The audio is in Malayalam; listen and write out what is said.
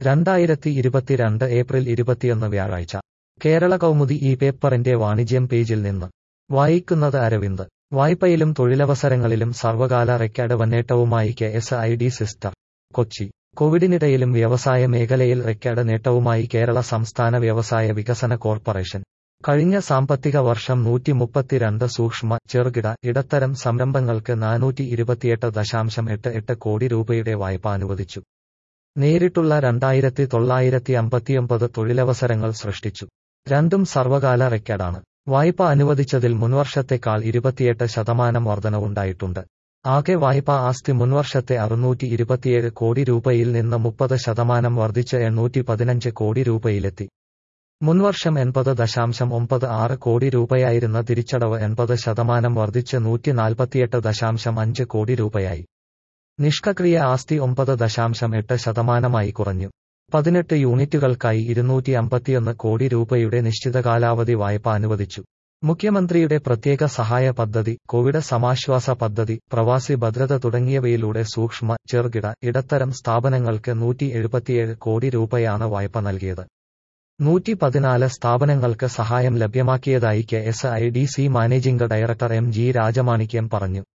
2022 ഏപ്രിൽ 21 വ്യാഴാഴ്ച കേരള കൗമുദി ഈ പേപ്പറിന്റെ വാണിജ്യം പേജിൽ നിന്ന് വായിക്കുന്നത് അരവിന്ദ്. വായ്പയിലും തൊഴിലവസരങ്ങളിലും സർവകാല റെക്കോർഡ് നേട്ടവുമായി KSID സിസ്റ്റർ. കൊച്ചി. കോവിഡിനിടയിലും വ്യവസായ മേഖലയിൽ റെക്കോർഡ് നേട്ടവുമായി കേരള സംസ്ഥാന വ്യവസായ വികസന കോർപ്പറേഷൻ. കഴിഞ്ഞ സാമ്പത്തിക വർഷം 132 സൂക്ഷ്മ, ചെറുകിട, ഇടത്തരം സംരംഭങ്ങൾക്ക് 428.88 കോടി രൂപയുടെ വായ്പ അനുവദിച്ചു. നേരിട്ടുള്ള 2959 തൊഴിലവസരങ്ങൾ സൃഷ്ടിച്ചു. രണ്ടും സർവകാല റെക്കോർഡാണ്. വായ്പ അനുവദിച്ചതിൽ മുൻവർഷത്തെക്കാൾ 28% വർധനവുണ്ടായിട്ടുണ്ട്. ആകെ വായ്പാ ആസ്തി മുൻവർഷത്തെ 627 കോടി രൂപയിൽ നിന്ന് 30% വർദ്ധിച്ച് 815 കോടി രൂപയിലെത്തി. മുൻവർഷം 80.96 കോടി രൂപയായിരുന്ന തിരിച്ചടവ് 80% വർദ്ധിച്ച് 148.5 കോടി രൂപയായി. നിഷ്ക്രിയ ആസ്തി 9.8% കുറഞ്ഞു. 18 യൂണിറ്റുകൾക്കായി 251 കോടി രൂപയുടെ നിശ്ചിത കാലാവധി വായ്പ അനുവദിച്ചു. മുഖ്യമന്ത്രിയുടെ പ്രത്യേക സഹായ പദ്ധതി, കോവിഡ് സമാശ്വാസ പദ്ധതി, പ്രവാസി ഭദ്രത തുടങ്ങിയവയിലൂടെ സൂക്ഷ്മ, ചെറുകിട, ഇടത്തരം സ്ഥാപനങ്ങൾക്ക് 177 കോടി രൂപയാണ് വായ്പ നൽകിയത്. 114 സ്ഥാപനങ്ങൾക്ക് സഹായം ലഭ്യമാക്കിയതായി KSIDC managing director MG Rajamanickam പറഞ്ഞു.